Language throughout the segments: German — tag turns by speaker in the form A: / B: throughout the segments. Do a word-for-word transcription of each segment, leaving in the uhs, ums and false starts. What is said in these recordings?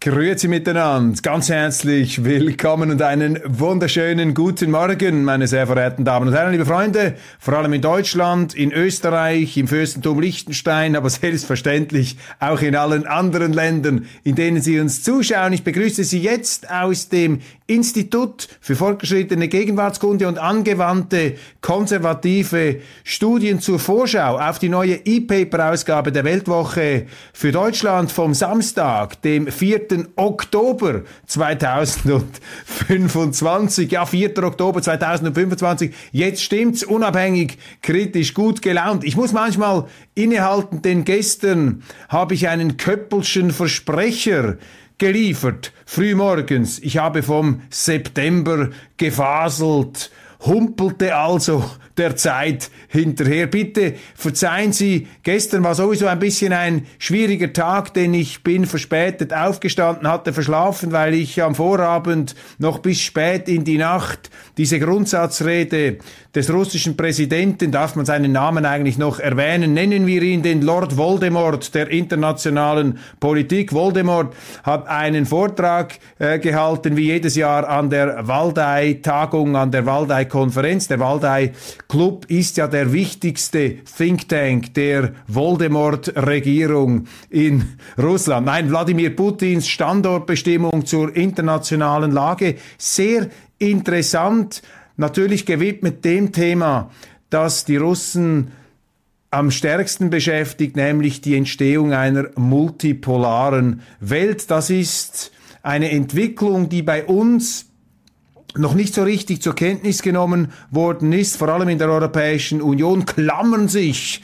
A: Grüezi miteinander, ganz herzlich willkommen und einen wunderschönen guten Morgen, meine sehr verehrten Damen und Herren, liebe Freunde, vor allem in Deutschland, in Österreich, im Fürstentum Liechtenstein, aber selbstverständlich auch in allen anderen Ländern, in denen Sie uns zuschauen. Ich begrüße Sie jetzt aus dem Institut für fortgeschrittene Gegenwartskunde und angewandte konservative Studien zur Vorschau auf die neue E-Paper-Ausgabe der Weltwoche für Deutschland vom Samstag, dem vierten Oktober zweitausendfünfundzwanzig. Ja, vierter Oktober zweitausendfünfundzwanzig. Jetzt stimmt's, unabhängig, kritisch, gut gelaunt. Ich muss manchmal innehalten, denn gestern habe ich einen Köppelschen Versprecher geliefert, frühmorgens. Ich habe vom September gefaselt, humpelte also der Zeit hinterher. Bitte verzeihen Sie, gestern war sowieso ein bisschen ein schwieriger Tag, denn ich bin verspätet aufgestanden, hatte verschlafen, weil ich am Vorabend noch bis spät in die Nacht diese Grundsatzrede des russischen Präsidenten, darf man seinen Namen eigentlich noch erwähnen, nennen wir ihn den Lord Voldemort der internationalen Politik. Voldemort hat einen Vortrag äh, gehalten, wie jedes Jahr an der Waldai-Tagung, an der Waldai-Konferenz. Der Waldai-Club ist ja der wichtigste Think Tank der Voldemort-Regierung in Russland. Nein, Wladimir Putins Standortbestimmung zur internationalen Lage. Sehr interessant, natürlich gewidmet dem Thema, das die Russen am stärksten beschäftigt, nämlich die Entstehung einer multipolaren Welt. Das ist eine Entwicklung, die bei uns noch nicht so richtig zur Kenntnis genommen worden ist. Vor allem in der Europäischen Union klammern sich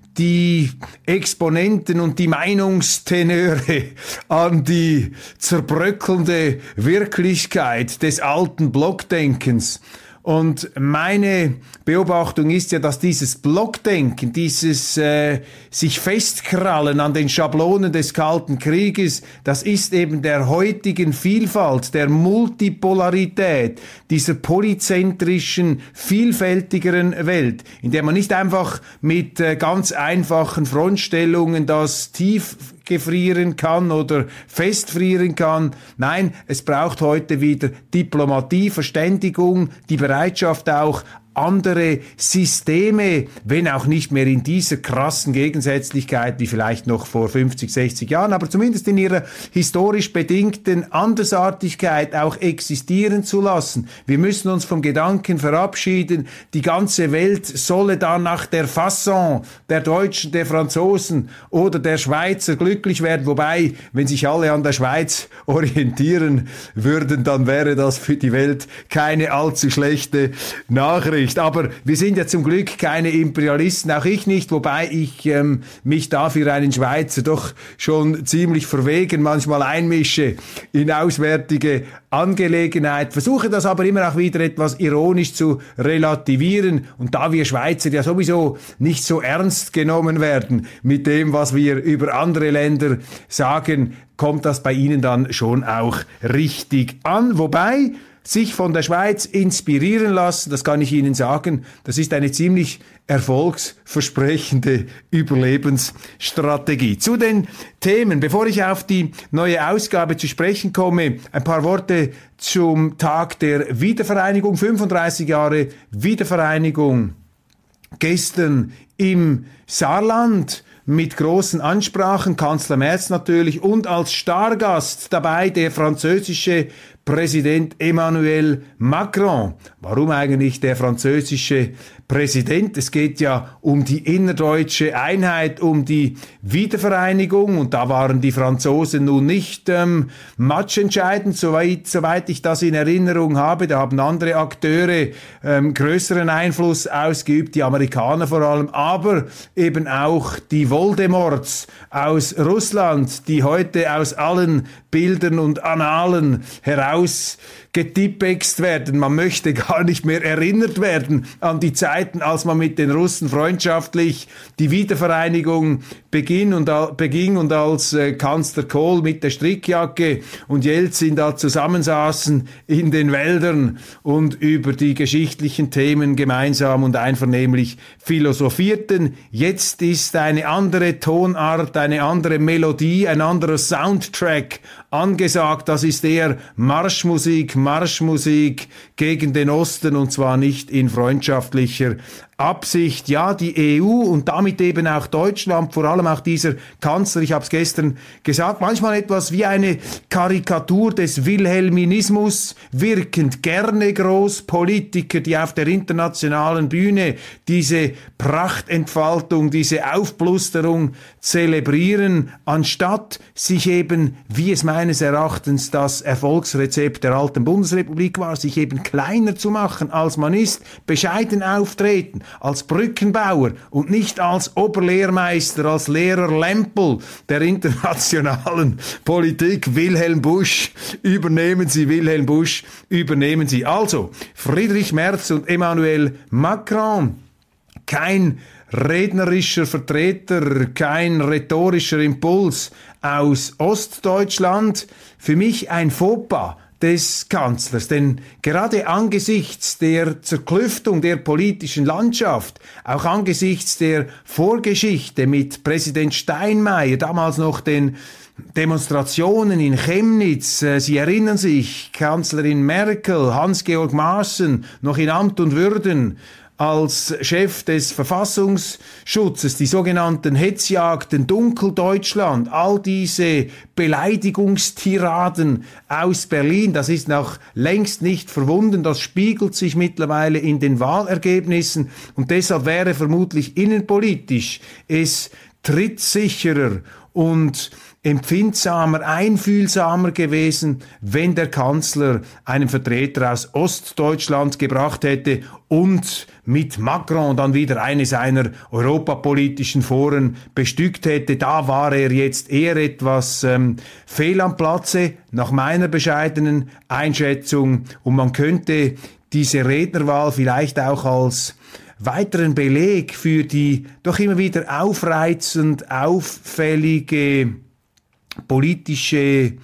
A: die Exponenten und die Meinungstenöre an die zerbröckelnde Wirklichkeit des alten Blockdenkens. Und meine Beobachtung ist ja, dass dieses Blockdenken, dieses äh, sich festkrallen an den Schablonen des Kalten Krieges, das ist eben der heutigen Vielfalt, der Multipolarität, dieser polyzentrischen, vielfältigeren Welt, in der man nicht einfach mit äh, ganz einfachen Frontstellungen das tief gefrieren kann oder festfrieren kann. Nein, es braucht heute wieder Diplomatie, Verständigung, die Bereitschaft auch, andere Systeme, wenn auch nicht mehr in dieser krassen Gegensätzlichkeit wie vielleicht noch vor fünfzig, sechzig Jahren, aber zumindest in ihrer historisch bedingten Andersartigkeit auch existieren zu lassen. Wir müssen uns vom Gedanken verabschieden, die ganze Welt solle dann nach der Fasson der Deutschen, der Franzosen oder der Schweizer glücklich werden, wobei, wenn sich alle an der Schweiz orientieren würden, dann wäre das für die Welt keine allzu schlechte Nachricht. Aber wir sind ja zum Glück keine Imperialisten, auch ich nicht, wobei ich ähm, mich da für einen Schweizer doch schon ziemlich verwegen manchmal einmische in auswärtige Angelegenheit, versuche das aber immer auch wieder etwas ironisch zu relativieren. Und da wir Schweizer ja sowieso nicht so ernst genommen werden mit dem, was wir über andere Länder sagen, kommt das bei Ihnen dann schon auch richtig an. Wobei sich von der Schweiz inspirieren lassen, das kann ich Ihnen sagen, das ist eine ziemlich erfolgsversprechende Überlebensstrategie. Zu den Themen, bevor ich auf die neue Ausgabe zu sprechen komme, ein paar Worte zum Tag der Wiedervereinigung, fünfunddreißig Jahre Wiedervereinigung. Gestern im Saarland mit großen Ansprachen, Kanzler Merz natürlich, und als Stargast dabei der französische Präsident Emmanuel Macron. Warum eigentlich der französische Präsident? Es geht ja um die innerdeutsche Einheit, um die Wiedervereinigung, und da waren die Franzosen nun nicht ähm, matchentscheidend, soweit, soweit ich das in Erinnerung habe. Da haben andere Akteure ähm, größeren Einfluss ausgeübt, die Amerikaner vor allem, aber eben auch die Voldemorts aus Russland, die heute aus allen Bildern und Annalen heraus getippext werden. Man möchte gar nicht mehr erinnert werden an die Zeiten, als man mit den Russen freundschaftlich die Wiedervereinigung beginn und, beging und als äh, Kanzler Kohl mit der Strickjacke und Jelzin da zusammensaßen in den Wäldern und über die geschichtlichen Themen gemeinsam und einvernehmlich philosophierten. Jetzt ist eine andere Tonart, eine andere Melodie, ein anderer Soundtrack angesagt. Das ist eher Marschmusik, Marschmusik gegen den Osten, und zwar nicht in freundschaftlicher Absicht. Ja, die E U und damit eben auch Deutschland, vor allem auch dieser Kanzler, ich habe es gestern gesagt, manchmal etwas wie eine Karikatur des Wilhelminismus, wirkend gerne groß, Politiker, die auf der internationalen Bühne diese Prachtentfaltung, diese Aufblusterung zelebrieren, anstatt sich eben, wie es meines Erachtens das Erfolgsrezept der alten Bundesrepublik war, sich eben kleiner zu machen, als man ist, bescheiden auftreten, als Brückenbauer und nicht als Oberlehrmeister, als Lehrer Lempel der internationalen Politik. Wilhelm Busch, übernehmen Sie, Wilhelm Busch, übernehmen Sie. Also, Friedrich Merz und Emmanuel Macron, kein rednerischer Vertreter, kein rhetorischer Impuls aus Ostdeutschland, für mich ein Fauxpas des Kanzlers, denn gerade angesichts der Zerklüftung der politischen Landschaft, auch angesichts der Vorgeschichte mit Präsident Steinmeier, damals noch den Demonstrationen in Chemnitz, Sie erinnern sich, Kanzlerin Merkel, Hans-Georg Maaßen, noch in Amt und Würden, als Chef des Verfassungsschutzes, die sogenannten Hetzjagden, Dunkeldeutschland, all diese Beleidigungstiraden aus Berlin, das ist noch längst nicht verwunden, das spiegelt sich mittlerweile in den Wahlergebnissen, und deshalb wäre vermutlich innenpolitisch es trittsicherer und empfindsamer, einfühlsamer gewesen, wenn der Kanzler einen Vertreter aus Ostdeutschland gebracht hätte und mit Macron dann wieder eine seiner europapolitischen Foren bestückt hätte. Da war er jetzt eher etwas ähm, fehl am Platze, nach meiner bescheidenen Einschätzung, und man könnte diese Rednerwahl vielleicht auch als weiteren Beleg für die doch immer wieder aufreizend auffällige politische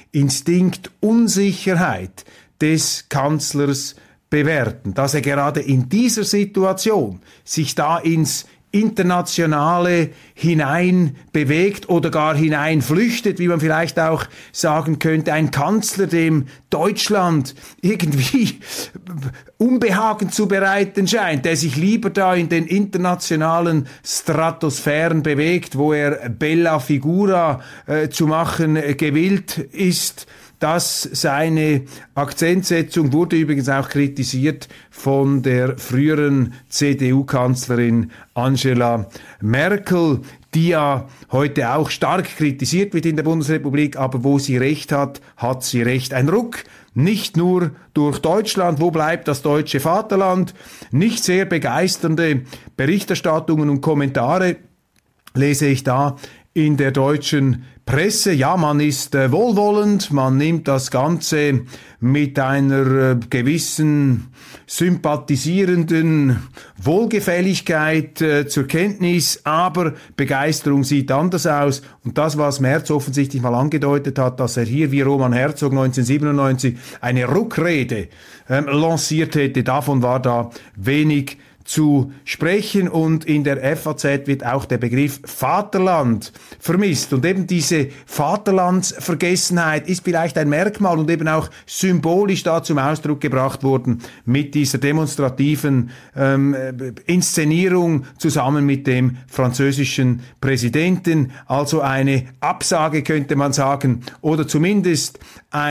A: Instinktunsicherheit des Kanzlers bewerten, dass er gerade in dieser Situation sich da ins Internationale hinein bewegt oder gar hinein flüchtet, wie man vielleicht auch sagen könnte, ein Kanzler, dem Deutschland irgendwie Unbehagen zu bereiten scheint, der sich lieber da in den internationalen Stratosphären bewegt, wo er Bella Figura äh, zu machen äh, gewillt ist. Dass seine Akzentsetzung wurde übrigens auch kritisiert von der früheren C D U-Kanzlerin Angela Merkel, die ja heute auch stark kritisiert wird in der Bundesrepublik, aber wo sie recht hat, hat sie recht. Ein Ruck, nicht nur durch Deutschland, wo bleibt das deutsche Vaterland? Nicht sehr begeisternde Berichterstattungen und Kommentare lese ich da in der deutschen Presse. Ja, man ist äh, wohlwollend, man nimmt das Ganze mit einer äh, gewissen sympathisierenden Wohlgefälligkeit äh, zur Kenntnis, aber Begeisterung sieht anders aus. Und das, was Merz offensichtlich mal angedeutet hat, dass er hier wie Roman Herzog neunzehnhundertsiebenundneunzig eine Ruckrede ähm, lanciert hätte, davon war da wenig zu sprechen, und in der F A Z wird auch der Begriff Vaterland vermisst, und eben diese Vaterlandsvergessenheit ist vielleicht ein Merkmal und eben auch symbolisch da zum Ausdruck gebracht worden mit dieser demonstrativen ähm, Inszenierung zusammen mit dem französischen Präsidenten, also eine Absage könnte man sagen, oder zumindest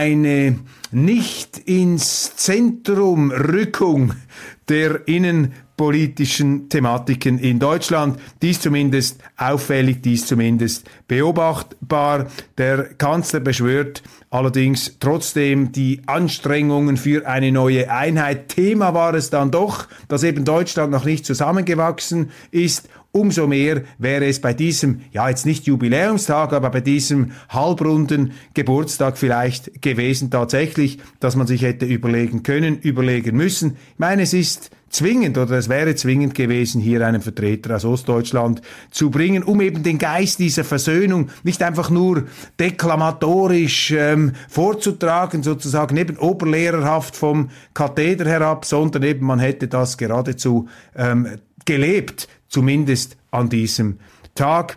A: eine nicht ins Zentrum Rückung der Innenpolitik politischen Thematiken in Deutschland. Dies zumindest auffällig, dies zumindest beobachtbar. Der Kanzler beschwört allerdings trotzdem die Anstrengungen für eine neue Einheit. Thema war es dann doch, dass eben Deutschland noch nicht zusammengewachsen ist. Umso mehr wäre es bei diesem, ja jetzt nicht Jubiläumstag, aber bei diesem halbrunden Geburtstag vielleicht gewesen tatsächlich, dass man sich hätte überlegen können, überlegen müssen. Ich meine, es ist zwingend oder es wäre zwingend gewesen, hier einen Vertreter aus Ostdeutschland zu bringen, um eben den Geist dieser Versöhnung nicht einfach nur deklamatorisch ähm, vorzutragen, sozusagen eben oberlehrerhaft vom Katheder herab, sondern eben man hätte das geradezu ähm, gelebt, zumindest an diesem Tag.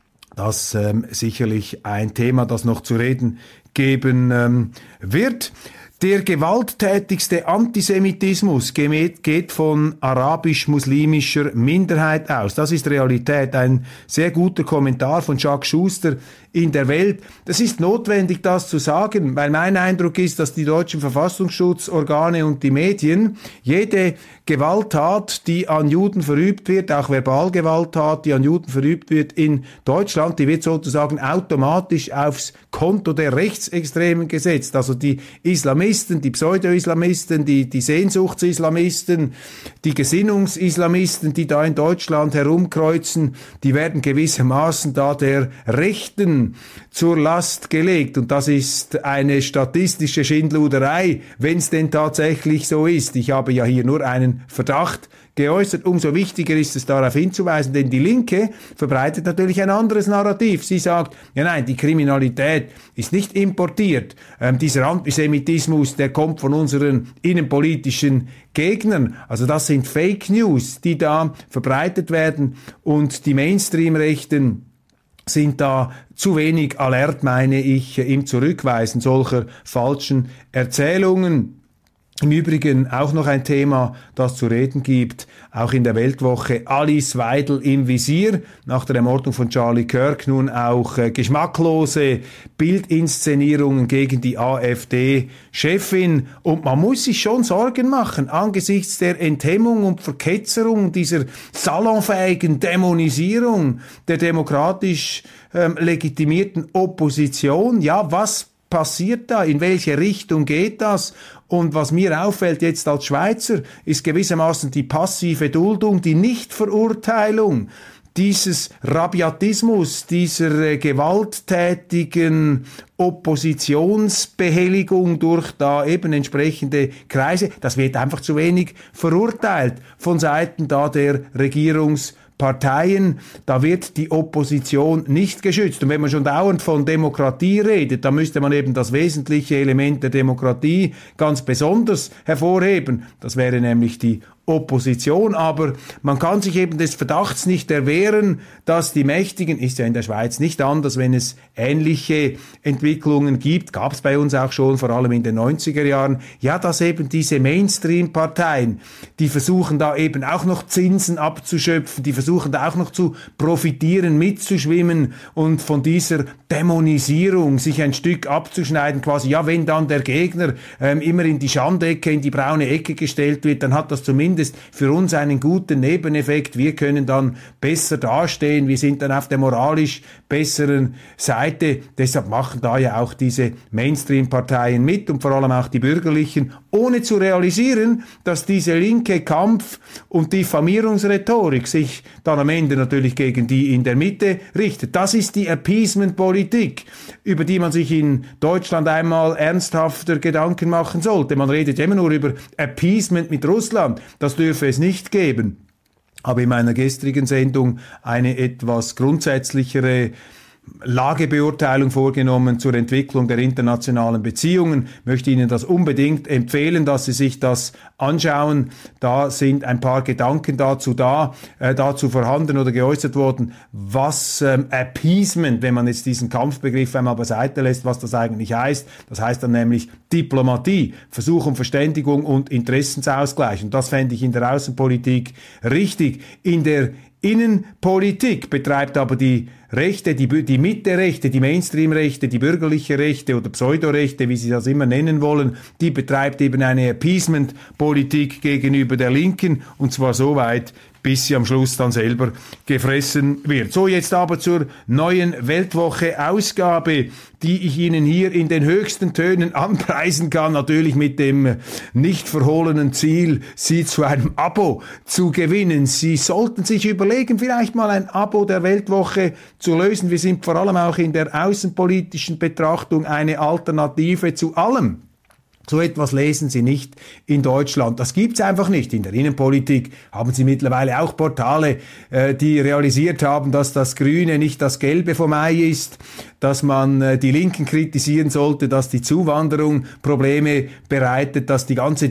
A: Das ähm, sicherlich ein Thema, das noch zu reden geben ähm, wird. Der gewalttätigste Antisemitismus geht von arabisch-muslimischer Minderheit aus. Das ist Realität. Ein sehr guter Kommentar von Jacques Schuster in der Welt. Das ist notwendig, das zu sagen, weil mein Eindruck ist, dass die deutschen Verfassungsschutzorgane und die Medien jede Gewalttat, die an Juden verübt wird, auch Verbalgewalttat, die an Juden verübt wird in Deutschland, die wird sozusagen automatisch aufs Konto der Rechtsextremen gesetzt. Also die Islamisten, die Pseudo-Islamisten, die, die Sehnsuchtsislamisten, die Gesinnungsislamisten, die da in Deutschland herumkreuzen, die werden gewissermaßen da der Rechten zur Last gelegt. Und das ist eine statistische Schindluderei, wenn es denn tatsächlich so ist. Ich habe ja hier nur einen Verdacht geäußert. Umso wichtiger ist es, darauf hinzuweisen, denn die Linke verbreitet natürlich ein anderes Narrativ. Sie sagt, ja nein, die Kriminalität ist nicht importiert. Ähm, dieser Antisemitismus, der kommt von unseren innenpolitischen Gegnern. Also das sind Fake News, die da verbreitet werden, und die Mainstream-Rechten sind da zu wenig alert, meine ich, im Zurückweisen solcher falschen Erzählungen. Im Übrigen auch noch ein Thema, das zu reden gibt, auch in der Weltwoche: Alice Weidel im Visier, nach der Ermordung von Charlie Kirk nun auch äh, geschmacklose Bildinszenierungen gegen die AfD-Chefin. Und man muss sich schon Sorgen machen angesichts der Enthemmung und Verketzerung, dieser salonfähigen Dämonisierung der demokratisch ähm, legitimierten Opposition. Ja, was passiert da? In welche Richtung geht das? Und was mir auffällt jetzt als Schweizer, ist gewissermaßen die passive Duldung, die Nichtverurteilung dieses Rabiatismus, dieser äh, gewalttätigen Oppositionsbehelligung durch da eben entsprechende Kreise. Das wird einfach zu wenig verurteilt von Seiten da der Regierungs Parteien. Da wird die Opposition nicht geschützt. Und wenn man schon dauernd von Demokratie redet, dann müsste man eben das wesentliche Element der Demokratie ganz besonders hervorheben. Das wäre nämlich die Opposition. Aber man kann sich eben des Verdachts nicht erwehren, dass die Mächtigen, ist ja in der Schweiz nicht anders, wenn es ähnliche Entwicklungen gibt, gab es bei uns auch schon, vor allem in den neunziger Jahren, ja, dass eben diese Mainstream-Parteien, die versuchen da eben auch noch Zinsen abzuschöpfen, die versuchen da auch noch zu profitieren, mitzuschwimmen und von dieser Dämonisierung sich ein Stück abzuschneiden, quasi, ja, wenn dann der Gegner ähm, immer in die Schandecke, in die braune Ecke gestellt wird, dann hat das zumindest für uns einen guten Nebeneffekt. Wir können dann besser dastehen, wir sind dann auf der moralisch besseren Seite. Deshalb machen da ja auch diese Mainstream-Parteien mit und vor allem auch die bürgerlichen, ohne zu realisieren, dass diese linke Kampf- und Diffamierungsrhetorik sich dann am Ende natürlich gegen die in der Mitte richtet. Das ist die Appeasement-Politik, über die man sich in Deutschland einmal ernsthafter Gedanken machen sollte. Man redet immer nur über Appeasement mit Russland. Das dürfe es nicht geben. Aber in meiner gestrigen Sendung eine etwas grundsätzlichere Lagebeurteilung vorgenommen zur Entwicklung der internationalen Beziehungen. Möchte Ihnen das unbedingt empfehlen, dass Sie sich das anschauen. Da sind ein paar Gedanken dazu da, äh, dazu vorhanden oder geäußert worden, was ähm, Appeasement, wenn man jetzt diesen Kampfbegriff einmal beiseite lässt, was das eigentlich heißt. Das heißt dann nämlich Diplomatie, Versuch um Verständigung und Interessensausgleich. Und das fände ich in der Außenpolitik richtig. In der Innenpolitik, betreibt aber die Rechte, die, die Mitte-Rechte, die Mainstream-Rechte, die bürgerliche Rechte oder Pseudorechte, wie sie das immer nennen wollen, die betreibt eben eine Appeasement-Politik gegenüber der Linken, und zwar so weit, bis sie am Schluss dann selber gefressen wird. So, jetzt aber zur neuen Weltwoche-Ausgabe, die ich Ihnen hier in den höchsten Tönen anpreisen kann, natürlich mit dem nicht verhohlenen Ziel, Sie zu einem Abo zu gewinnen. Sie sollten sich überlegen, vielleicht mal ein Abo der Weltwoche zu lösen. Wir sind vor allem auch in der außenpolitischen Betrachtung eine Alternative zu allem. So etwas lesen Sie nicht in Deutschland. Das gibt's einfach nicht. In der Innenpolitik haben Sie mittlerweile auch Portale, äh, die realisiert haben, dass das Grüne nicht das Gelbe vom Ei ist, dass man äh, die Linken kritisieren sollte, dass die Zuwanderung Probleme bereitet, dass die ganze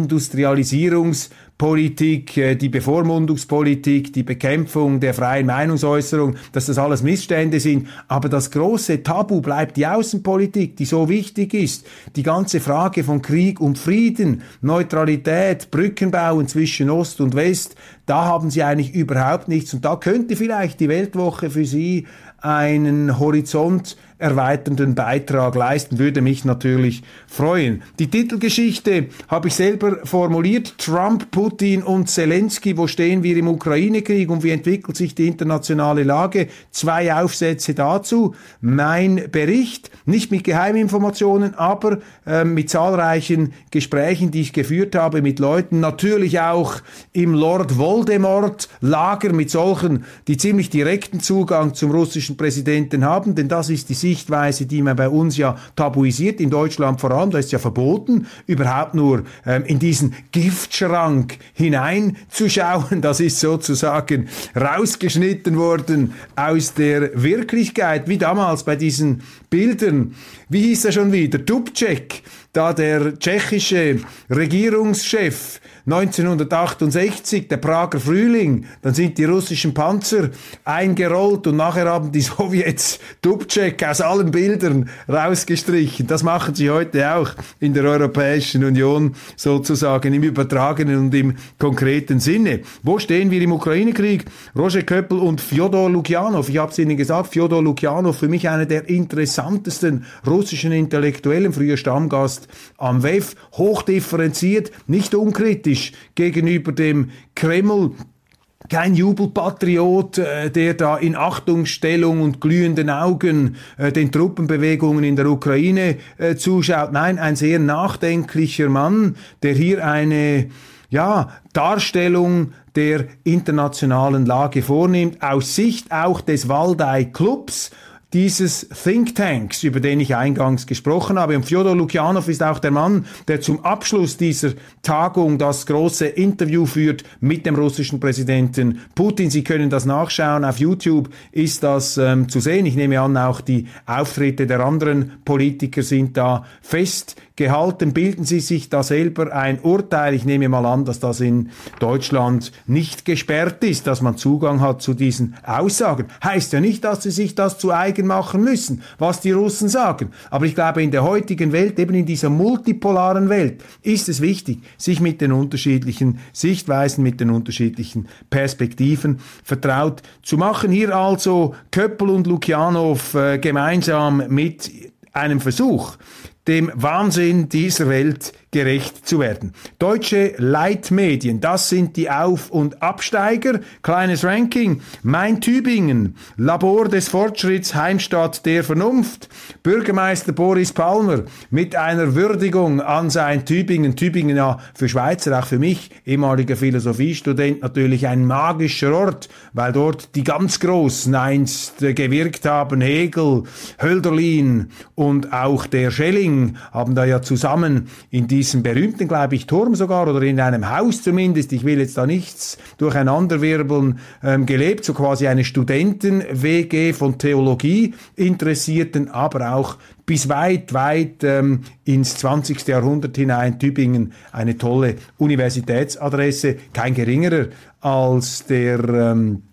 A: Deindustrialisierungspolitik, äh, die Bevormundungspolitik, die Bekämpfung der freien Meinungsäußerung, dass das alles Missstände sind. Aber das große Tabu bleibt die Außenpolitik, die so wichtig ist. Die ganze Frage von Krieg und Frieden, Neutralität, Brücken bauen zwischen Ost und West, da haben Sie eigentlich überhaupt nichts. Und da könnte vielleicht die Weltwoche für Sie einen Horizont erweiternden Beitrag leisten, würde mich natürlich freuen. Die Titelgeschichte habe ich selber formuliert. Trump, Putin und Zelensky, wo stehen wir im Ukraine-Krieg und wie entwickelt sich die internationale Lage? Zwei Aufsätze dazu. Mein Bericht, nicht mit Geheiminformationen, aber äh, mit zahlreichen Gesprächen, die ich geführt habe mit Leuten, natürlich auch im Lord Voldemort-Lager mit solchen, die ziemlich direkten Zugang zum russischen Präsidenten haben, denn das ist die Sichtweise, die man bei uns ja tabuisiert, in Deutschland vor allem, da ist ja verboten, überhaupt nur ähm, in diesen Giftschrank hineinzuschauen. Das ist sozusagen rausgeschnitten worden aus der Wirklichkeit, wie damals bei diesen Bildern. Wie hieß er schon wieder? Dubček, da der tschechische Regierungschef neunzehnhundertachtundsechzig, der Prager Frühling, dann sind die russischen Panzer eingerollt und nachher haben die Sowjets Dubček aus allen Bildern rausgestrichen. Das machen sie heute auch in der Europäischen Union sozusagen im übertragenen und im konkreten Sinne. Wo stehen wir im Ukraine-Krieg? Roger Köppel und Fjodor Lukjanov. Ich habe es Ihnen gesagt, Fjodor Lukjanov, für mich einer der interessantesten russischen Intellektuellen, früher Stammgast am W E F, hochdifferenziert, nicht unkritisch gegenüber dem Kreml, kein Jubelpatriot, äh, der da in Achtungsstellung und glühenden Augen äh, den Truppenbewegungen in der Ukraine äh, zuschaut. Nein, ein sehr nachdenklicher Mann, der hier eine ja, Darstellung der internationalen Lage vornimmt, aus Sicht auch des Waldai-Clubs, dieses Thinktanks, über den ich eingangs gesprochen habe. Und Fjodor Lukjanov ist auch der Mann, der zum Abschluss dieser Tagung das große Interview führt mit dem russischen Präsidenten Putin. Sie können das nachschauen. Auf YouTube ist das ähm, zu sehen. Ich nehme an, auch die Auftritte der anderen Politiker sind da festgehalten. Bilden Sie sich da selber ein Urteil. Ich nehme mal an, dass das in Deutschland nicht gesperrt ist, dass man Zugang hat zu diesen Aussagen. Heißt ja nicht, dass Sie sich das zu eigen machen müssen, was die Russen sagen. Aber ich glaube, in der heutigen Welt, eben in dieser multipolaren Welt, ist es wichtig, sich mit den unterschiedlichen Sichtweisen, mit den unterschiedlichen Perspektiven vertraut zu machen. Hier also Köppel und Lukjanov äh, gemeinsam mit einem Versuch, dem Wahnsinn dieser Welt gerecht zu werden. Deutsche Leitmedien, das sind die Auf- und Absteiger. Kleines Ranking. Main Tübingen, Labor des Fortschritts, Heimstatt der Vernunft. Bürgermeister Boris Palmer mit einer Würdigung an sein Tübingen. Tübingen ja für Schweizer, auch für mich, ehemaliger Philosophiestudent, natürlich ein magischer Ort, weil dort die ganz Großen einst gewirkt haben. Hegel, Hölderlin und auch der Schelling haben da ja zusammen in diesem berühmten, glaube ich, Turm sogar oder in einem Haus zumindest, ich will jetzt da nichts durcheinanderwirbeln, ähm, gelebt, so quasi eine Studenten-W G von Theologie Interessierten, aber auch bis weit, weit ähm, ins zwanzigste Jahrhundert hinein. Tübingen, eine tolle Universitätsadresse, kein geringerer als der ähm,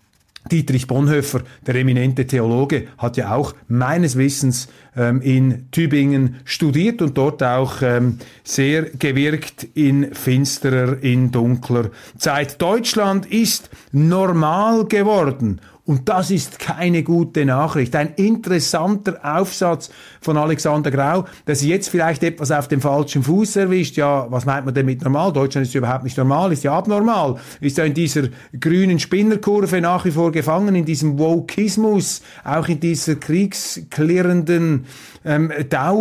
A: Dietrich Bonhoeffer, der eminente Theologe, hat ja auch meines Wissens ähm, in Tübingen studiert und dort auch ähm, sehr gewirkt in finsterer, in dunkler Zeit. Deutschland ist normal geworden. Und das ist keine gute Nachricht. Ein interessanter Aufsatz von Alexander Grau, der sich jetzt vielleicht etwas auf dem falschen Fuß erwischt. Ja, was meint man denn mit normal? Deutschland ist überhaupt nicht normal, ist ja abnormal. Ist ja in dieser grünen Spinnerkurve nach wie vor gefangen, in diesem Wokismus, auch in dieser kriegsklirrenden ähm,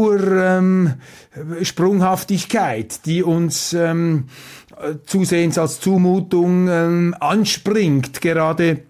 A: Dauersprunghaftigkeit, ähm, die uns ähm, zusehends als Zumutung ähm, anspringt, gerade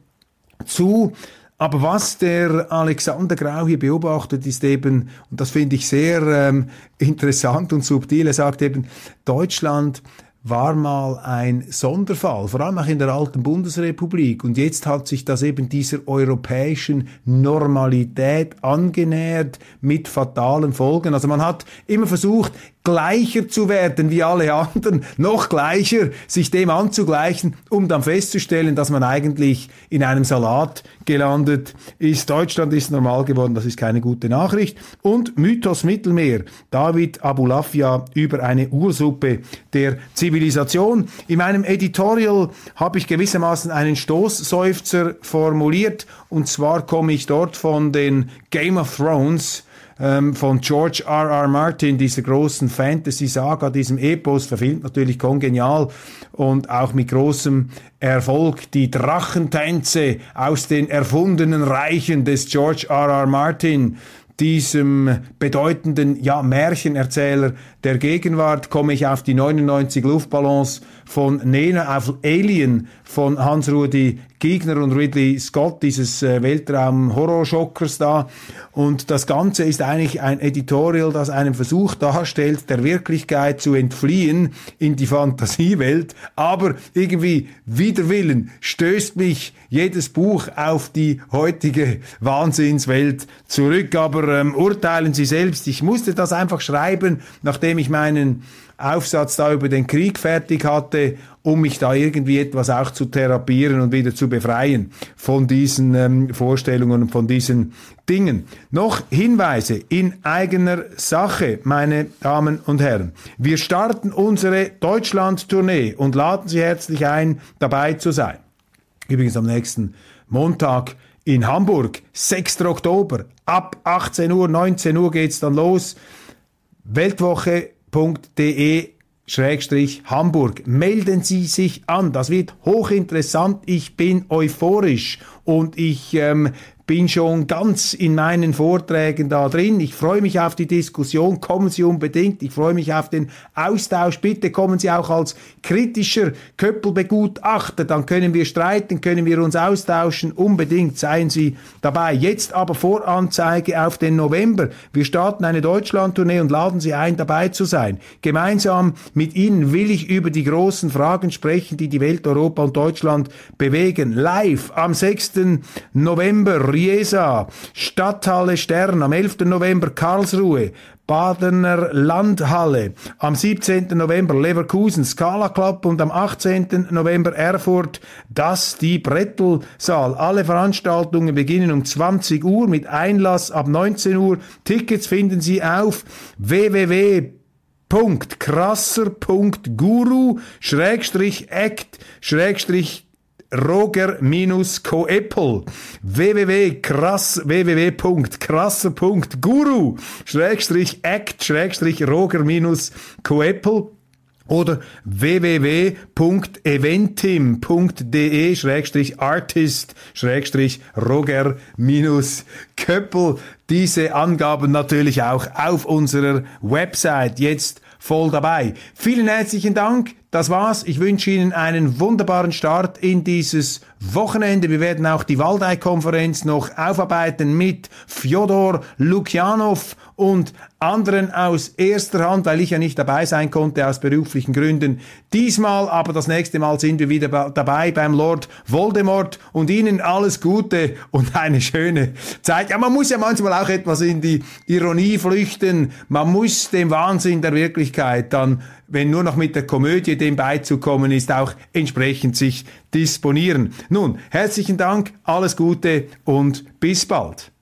A: zu. Aber was der Alexander Grau hier beobachtet, ist eben, und das finde ich sehr ähm, interessant und subtil, er sagt eben, Deutschland war mal ein Sonderfall, vor allem auch in der alten Bundesrepublik. Und jetzt hat sich das eben dieser europäischen Normalität angenähert mit fatalen Folgen. Also man hat immer versucht, gleicher zu werden wie alle anderen, noch gleicher, sich dem anzugleichen, um dann festzustellen, dass man eigentlich in einem Salat gelandet ist. Deutschland ist normal geworden, das ist keine gute Nachricht. Und Mythos Mittelmeer, David Abulafia über eine Ursuppe der Zivilisation. In meinem Editorial habe ich gewissermaßen einen Stoßseufzer formuliert, und zwar komme ich dort von den Game of Thrones von George R R. Martin, dieser großen Fantasy-Saga, diesem Epos, verfilmt natürlich kongenial und auch mit großem Erfolg, die Drachentänze aus den erfundenen Reichen des George R R. Martin, diesem bedeutenden, ja, Märchenerzähler der Gegenwart, komme ich auf die neunundneunzig Luftballons von Nena, auf Alien von Hans-Rudi Giger und Ridley Scott, dieses äh, Weltraum-Horrorschockers da. Und das Ganze ist eigentlich ein Editorial, das einen Versuch darstellt, der Wirklichkeit zu entfliehen in die Fantasiewelt. Aber irgendwie wider Willen stößt mich jedes Buch auf die heutige Wahnsinnswelt zurück. Aber ähm, urteilen Sie selbst. Ich musste das einfach schreiben, nachdem ich meinen Aufsatz da über den Krieg fertig hatte, um mich da irgendwie etwas auch zu therapieren und wieder zu befreien von diesen ähm, Vorstellungen und von diesen Dingen. Noch Hinweise in eigener Sache, meine Damen und Herren. Wir starten unsere Deutschland-Tournee und laden Sie herzlich ein, dabei zu sein. Übrigens am nächsten Montag in Hamburg, sechsten Oktober, ab achtzehn Uhr, neunzehn Uhr geht's dann los. Weltwoche punkt de Schrägstrich Hamburg. Melden Sie sich an, das wird hochinteressant, ich bin euphorisch und ich ähm, bin schon ganz in meinen Vorträgen da drin. Ich freue mich auf die Diskussion, kommen Sie unbedingt. Ich freue mich auf den Austausch. Bitte kommen Sie auch als kritischer Köppelbegutachter. Dann können wir streiten, können wir uns austauschen. Unbedingt seien Sie dabei. Jetzt aber Voranzeige auf den November. Wir starten eine Deutschland-Tournee und laden Sie ein, dabei zu sein. Gemeinsam mit Ihnen will ich über die großen Fragen sprechen, die die Welt, Europa und Deutschland bewegen. Live am sechsten November Riesa, Stadthalle Stern, am elften November Karlsruhe, Badener Landhalle, am siebzehnten November Leverkusen, Scala Club und am achtzehnten November Erfurt, das die Brettelsaal. Alle Veranstaltungen beginnen um zwanzig Uhr mit Einlass ab neunzehn Uhr. Tickets finden Sie auf w w w punkt krasser punkt guru schrägstrich act schrägstrich Roger-Koeppel www.krass www.krasser.guru Schrägstrich act Schrägstrich Roger-Koeppel oder w w w punkt eventim punkt de Schrägstrich Artist Schrägstrich Roger-Köppel. Diese Angaben natürlich auch auf unserer Website. Jetzt voll dabei. Vielen herzlichen Dank. Das war's. Ich wünsche Ihnen einen wunderbaren Start in dieses Wochenende. Wir werden auch die Waldei-Konferenz noch aufarbeiten mit Fjodor Lukjanov und anderen aus erster Hand, weil ich ja nicht dabei sein konnte aus beruflichen Gründen. Diesmal, aber das nächste Mal sind wir wieder dabei beim Lord Voldemort und Ihnen alles Gute und eine schöne Zeit. Ja, man muss ja manchmal auch etwas in die Ironie flüchten. Man muss dem Wahnsinn der Wirklichkeit dann wenn nur noch mit der Komödie dem beizukommen ist, auch entsprechend sich disponieren. Nun, herzlichen Dank, alles Gute und bis bald.